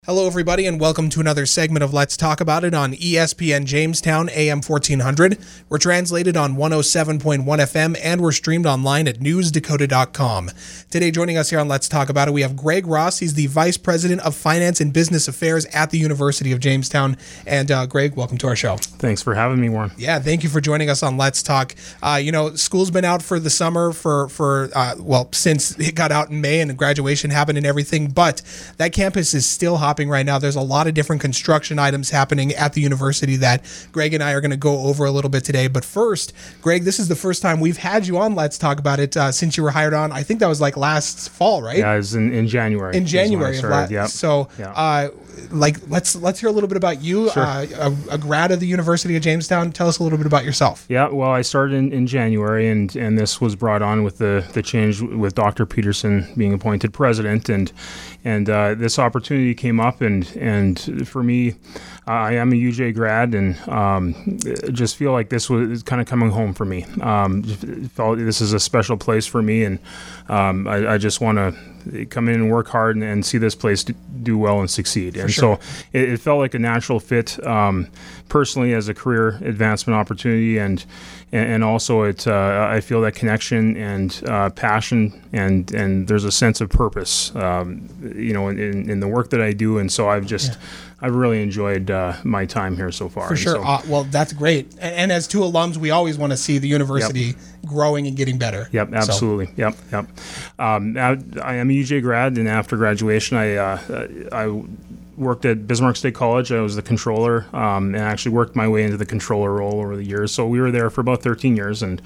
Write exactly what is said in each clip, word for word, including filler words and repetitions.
Hello, everybody, and welcome to another segment of Let's Talk About It on E S P N Jamestown, A M fourteen hundred. We're translated on one oh seven point one F M, and we're streamed online at news dakota dot com. Today, joining us here on Let's Talk About It, we have Greg Ross. He's the Vice President of Finance and Business Affairs at the University of Jamestown. And, uh, Greg, welcome to our show. Thanks for having me, Warren. Yeah, thank you for joining us on Let's Talk. Uh, you know, school's been out for the summer for, for uh, well, since it got out in May and graduation happened and everything, but that campus is still hot right now. There's a lot of different construction items happening at the university that Greg and I are going to go over a little bit today. But first, Greg, this is the first time we've had you on Let's Talk About It uh, since you were hired on. I think that was like last fall, right? Yeah, it was in, in January. In January of last. Yep. So, yep. Uh, like, let's let's hear a little bit about you. Sure. Uh, a, a grad of the University of Jamestown. Tell us a little bit about yourself. Yeah, well, I started in, in January, and, and this was brought on with the, the change with Doctor Peterson being appointed president, and and uh, this opportunity came up, and and for me, uh, I am a U J grad, and um, just feel like this was kind of coming home for me. Um, felt this is a special place for me, and um, I, I just want to come in and work hard and, and see this place do well and succeed. For and sure. so it, it felt like a natural fit, um, personally as a career advancement opportunity, and and also it uh, I feel that connection and uh, passion, and and there's a sense of purpose, um, you know, in, in the work that I do. And so I've just, yeah. I've really enjoyed uh, my time here so far. For sure. So, uh, well, that's great. And, and as two alums, we always want to see the university yep. growing and getting better. Yep, absolutely. So. Yep, yep. Um, I, I am a U J grad, and after graduation, I uh, I worked at Bismarck State College. I was the controller, um, and actually worked my way into the controller role over the years. So we were there for about thirteen years, and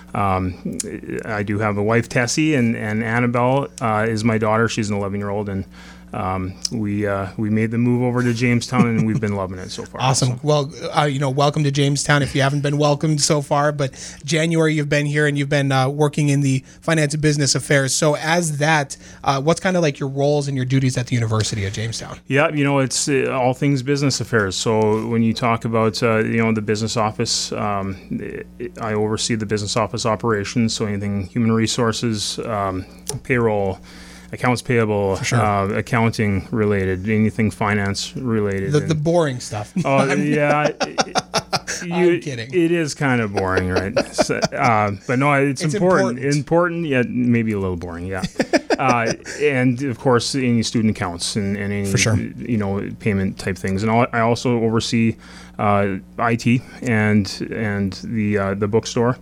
um, I do have a wife, Tessie, and, and Annabelle uh, is my daughter. She's an eleven-year-old, and Um, we uh, we made the move over to Jamestown, and we've been loving it so far. Awesome. So. Well, uh, you know, welcome to Jamestown if you haven't been welcomed so far. But January, you've been here and you've been uh, working in the finance and business affairs. So as that, uh, what's kind of like your roles and your duties at the University of Jamestown? Yeah, you know, it's uh, all things business affairs. So when you talk about, uh, you know, the business office, um, I oversee the business office operations. So anything human resources, um, payroll, accounts payable, sure. uh, accounting related, anything finance related. The, the boring stuff. Oh, yeah. You, I'm kidding. It is kind of boring, right? So, uh, but no, it's, it's important. important. Important, yet maybe a little boring, yeah. uh, and, of course, any student accounts and, and any, For sure. you know, payment type things. And I also oversee uh, I T and and the uh, the bookstore.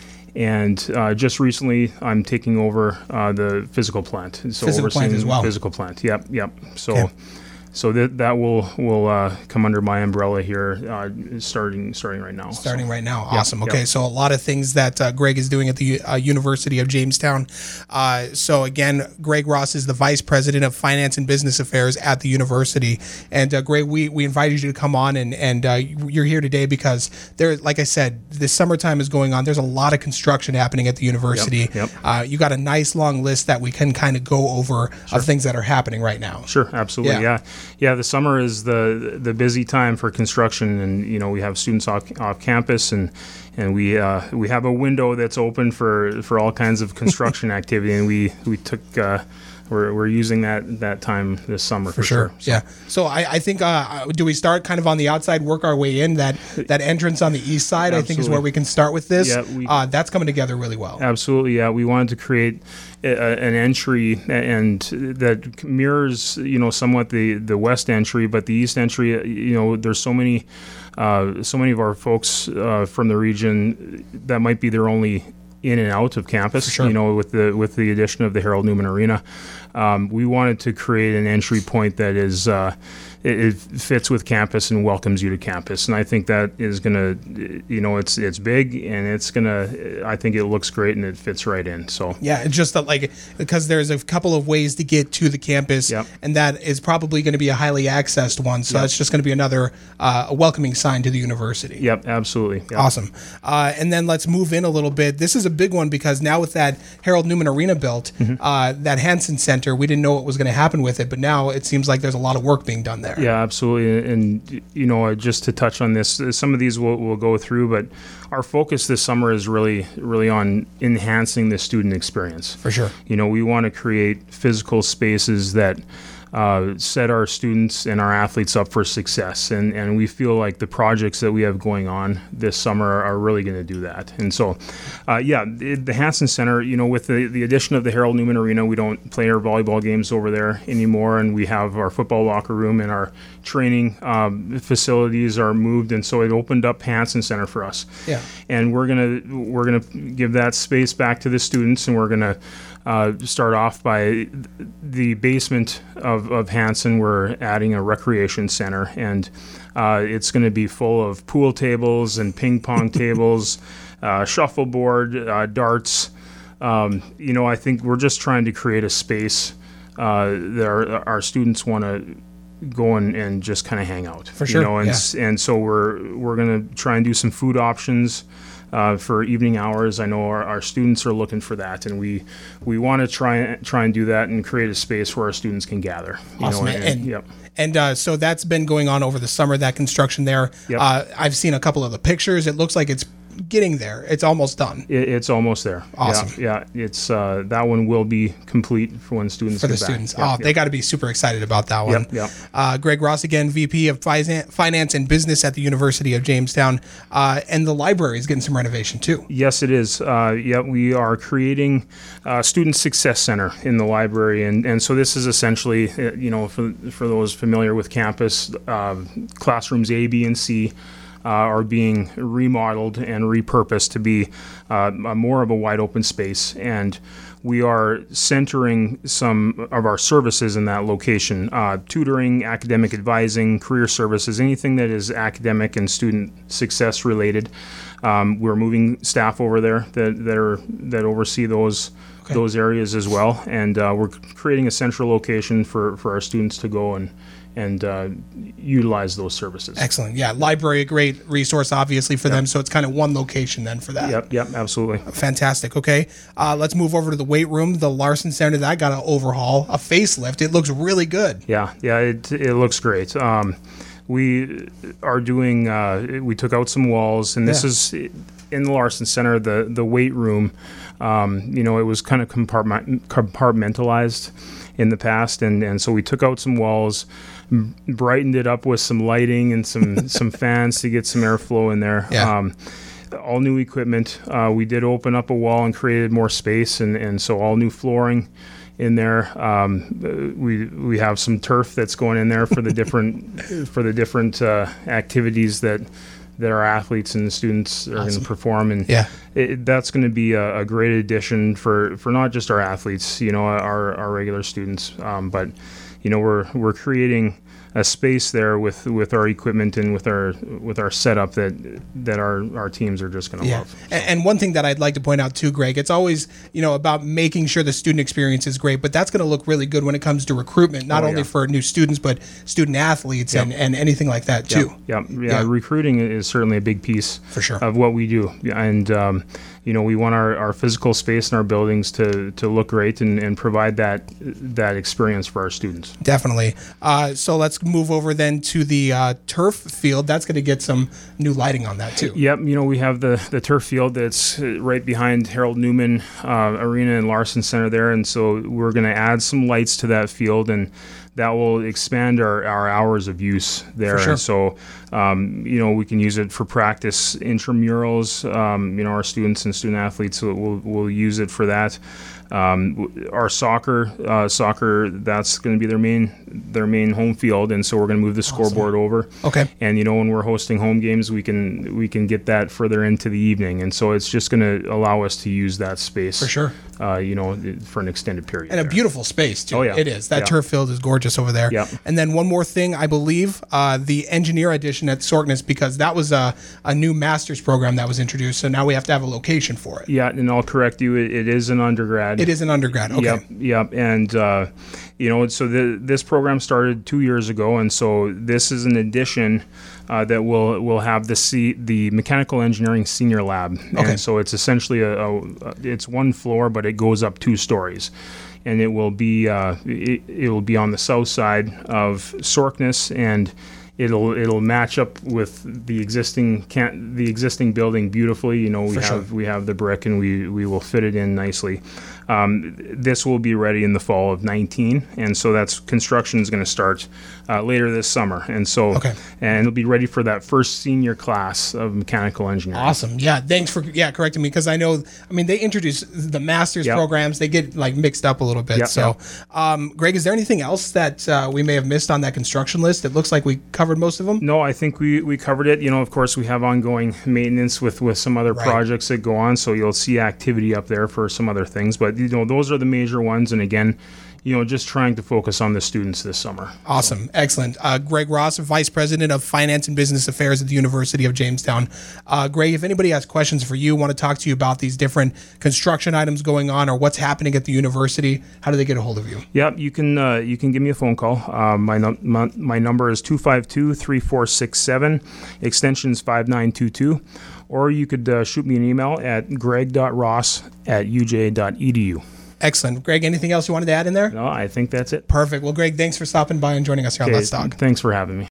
And uh, just recently, I'm taking over uh, the physical plant. So physical plant as well. Physical plant, yep, yep. So, okay. so that that will will uh, come under my umbrella here, uh, starting starting right now. Starting so. right now, Yep, awesome. yep. Okay, so a lot of things that uh, Greg is doing at the uh, University of Jamestown. Uh, so again, Greg Ross is the Vice President of Finance and Business Affairs at the university. And uh, Greg, we we invited you to come on, and and uh, you're here today because there, like I said, the summertime is going on. There's a lot of construction happening at the university. Yep, yep. Uh, you got a nice long list that we can kind of go over Sure. of things that are happening right now. Sure, absolutely, yeah. yeah, yeah. The summer is the the busy time for construction, and you know we have students off, off campus, and and we uh, we have a window that's open for, for all kinds of construction activity, and we we took. Uh, We're, we're using that that time this summer for, for sure. sure. So. Yeah. So I, I think uh, do we start kind of on the outside, work our way in? That that entrance on the east side, Absolutely. I think, is where we can start with this. Yeah, we, uh, that's coming together really well. Absolutely. Yeah, we wanted to create a, an entry and that mirrors, you know, somewhat the, the west entry, but the east entry, you know, there's so many uh, so many of our folks uh, from the region that might be their only in and out of campus, sure. you know, with the with the addition of the Harold Newman Arena. Um, we wanted to create an entry point that is uh, it, it fits with campus and welcomes you to campus, and I think that is gonna, you know, it's it's big and it's gonna. I think it looks great and it fits right in. So yeah, it's just that like because there's a couple of ways to get to the campus, yep. and that is probably going to be a highly accessed one. So yep. it's just going to be another uh, a welcoming sign to the university. Yep, absolutely. Yep. Awesome. Uh, and then let's move in a little bit. This is a big one because now with that Harold Newman Arena built, mm-hmm. uh, that Hansen Center, we didn't know what was going to happen with it, but now it seems like there's a lot of work being done there. Yeah, absolutely. And, you know, just to touch on this, some of these we'll, we'll go through, but our focus this summer is really, really on enhancing the student experience. For sure. You know, we want to create physical spaces that uh, set our students and our athletes up for success. And, and we feel like the projects that we have going on this summer are really going to do that. And so, uh, yeah, the, the Hansen Center, you know, with the, the addition of the Harold Newman Arena, we don't play our volleyball games over there anymore, and we have our football locker room and our training um, facilities are moved, and so it opened up Hansen Center for us. Yeah. And we're gonna we're gonna give that space back to the students, and we're gonna uh, start off by the basement of, of Hansen. We're adding a recreation center, and uh, it's going to be full of pool tables and ping pong tables, uh, shuffleboard, uh, darts. Um, you know, I think we're just trying to create a space uh, that our, our students want to go and, and just kind of hang out. For sure. You know, and, yeah. and so we're we're going to try and do some food options uh, for evening hours. I know our, our students are looking for that, and we we want to try and try and do that and create a space where our students can gather. You Awesome. know, And, and, and, yep. and uh, so that's been going on over the summer, that construction there. Yep. Uh, I've seen a couple of the pictures. It looks like it's getting there. It's almost done. It, it's almost there. Awesome. Yeah, yeah. It's uh, that one will be complete for when students For the get back. students. Yeah, oh, yeah. they got to be super excited about that one. Yep, yep. Uh, Greg Ross again, V P of Fi- Finance and Business at the University of Jamestown. Uh, and the library is getting some renovation too. Yes, it is. Uh, yeah, we are creating a student success center in the library, and, and so this is essentially, uh, you know, for for those familiar with campus, uh, classrooms A, B, and C uh, are being remodeled and repurposed to be uh, a more of a wide open space, and we are centering some of our services in that location: uh, tutoring, academic advising, career services, anything that is academic and student success related. Um, we're moving staff over there that that are that oversee those okay. those areas as well, and uh, we're creating a central location for, for our students to go and and uh, utilize those services. Excellent. Yeah, library, a great resource, obviously, for yep. them. So it's kind of one location then for that. Yep, yep, absolutely. Fantastic. Okay, uh, let's move over to the weight room. The Larson Center, that got an overhaul, a facelift. It looks really good. Yeah, yeah, it it looks great. Um, we are doing. Uh, we took out some walls, and this yeah. is in the Larson Center, the the weight room. Um, you know, it was kind of compartment, compartmentalized in the past, and, and so we took out some walls, brightened it up with some lighting and some some fans to get some airflow in there. Yeah. Um, all new equipment. Uh, we did open up a wall and created more space, and, and so all new flooring in there. Um, we we have some turf that's going in there for the different for the different uh, activities that that our athletes and students are awesome. going to perform, and yeah. it, that's going to be a, a great addition for, for not just our athletes, you know, our our regular students, um, but you know we're we're creating a space there with, with our equipment and with our with our setup that that our, our teams are just going to yeah. love. So. And, and one thing that I'd like to point out too, Greg, it's always you know about making sure the student experience is great, but that's going to look really good when it comes to recruitment, not oh, only yeah. for new students but student athletes yep. and, and anything like that too. Yep. Yep. Yeah, yeah, recruiting is certainly a big piece for sure of what we do, and um, you know we want our, our physical space in our buildings to, to look great and, and provide that that experience for our students. Definitely. Uh, so let's move over then to the uh, turf field. That's going to get some new lighting on that too. Yep. You know, we have the, the turf field that's right behind Harold Newman uh, Arena and Larson Center there. And so we're going to add some lights to that field, and that will expand our, our hours of use there. For sure. And so, um, you know, we can use it for practice intramurals. Um, you know, our students and student athletes will, will, will use it for that. Um, our soccer, uh, soccer, that's going to be their main their main home field, and so we're going to move the scoreboard awesome. over. Okay. And you know, when we're hosting home games, we can we can get that further into the evening, and so it's just going to allow us to use that space for sure. Uh, you know, for an extended period. And there. a beautiful space too. Oh yeah, it is. That yeah. turf field is gorgeous over there. Yep. And then one more thing, I believe, uh, the engineer edition at Sorkness, because that was a, a new master's program that was introduced, so now we have to have a location for it. Yeah, and I'll correct you. It, it is an undergrad. It is an undergrad. Okay. Yep, yep. And, uh, you know, so the, this program started two years ago, and so this is an addition uh, that will will have the C, the Mechanical Engineering Senior Lab. Okay. And so it's essentially a, a it's one floor, but it goes up two stories. And it will be uh, it, it will be on the south side of Sorkness, and it'll it'll match up with the existing can the existing building beautifully. You know, we For have sure. we have the brick, and we we will fit it in nicely. Um, this will be ready in the fall of nineteen, and so that's construction is going to start uh, later this summer, and so Okay. and it'll be ready for that first senior class of mechanical engineering. Awesome. Yeah. Thanks for yeah correcting me, because I know. I mean, they introduce the master's Yep. programs. They get like mixed up a little bit. Yep, so, um, Greg, is there anything else that uh, we may have missed on that construction list? It looks like we covered most of them. No, I think we, we covered it. You know, of course, we have ongoing maintenance with, with some other Right. projects that go on, so you'll see activity up there for some other things. But, you know, those are the major ones. And again, you know, just trying to focus on the students this summer. Awesome. Excellent. Uh, Greg Ross, Vice President of Finance and Business Affairs at the University of Jamestown. Uh, Greg, if anybody has questions for you, want to talk to you about these different construction items going on or what's happening at the university, how do they get a hold of you? Yep, you can uh, you can give me a phone call. Uh, my, num- my my number is two five two, three four six seven, extension is five nine two two, or you could uh, shoot me an email at greg dot ross at u j dot e d u. Excellent. Greg, anything else you wanted to add in there? No, I think that's it. Perfect. Well, Greg, thanks for stopping by and joining us here on Okay, Let's Talk. thanks for having me.